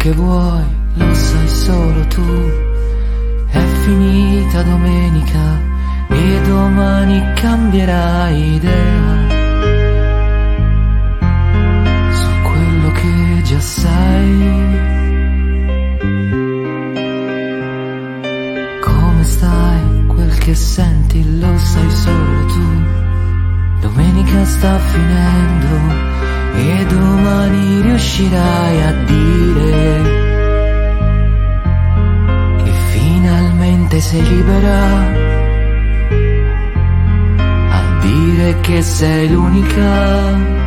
che vuoi lo sai solo tu. È finita domenica e domani cambierai idea su quello che già sai. Come stai? Quel che senti lo sai solo tu. Domenica sta finendo e domani riuscirai a dire che finalmente sei libera, a dire che sei l'unica.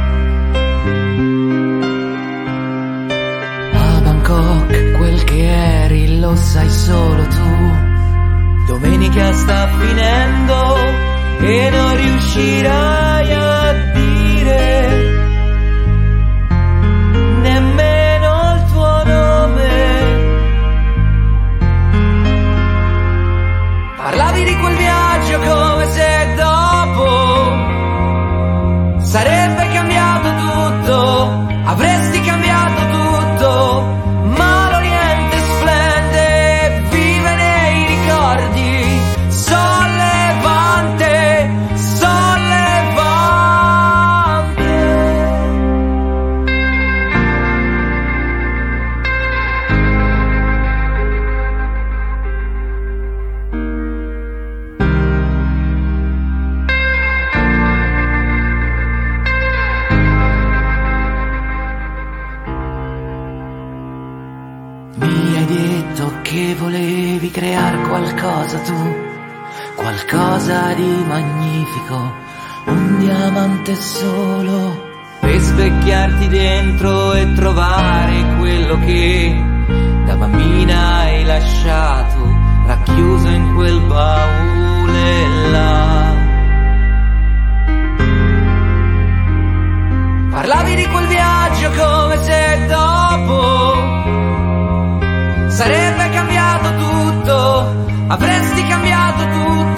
A Bangkok quel che eri lo sai solo tu. Domenica sta finendo e non riuscirai a dire nemmeno il tuo nome. Parlavi di quel viaggio come se dopo sarebbe cambiato tutto, avresti cambiato tutto, ma l'Oriente splende, vive nei ricordi, sollevante, sollevante. Mi hai detto che volevi creare qualcosa tu, qualcosa di magnifico, un diamante solo, per specchiarti dentro e trovare quello che da bambina hai lasciato, racchiuso in quel baule là. Parlavi di quel viaggio come se dopo sarebbe cambiato tutto, avresti cambiato tutto,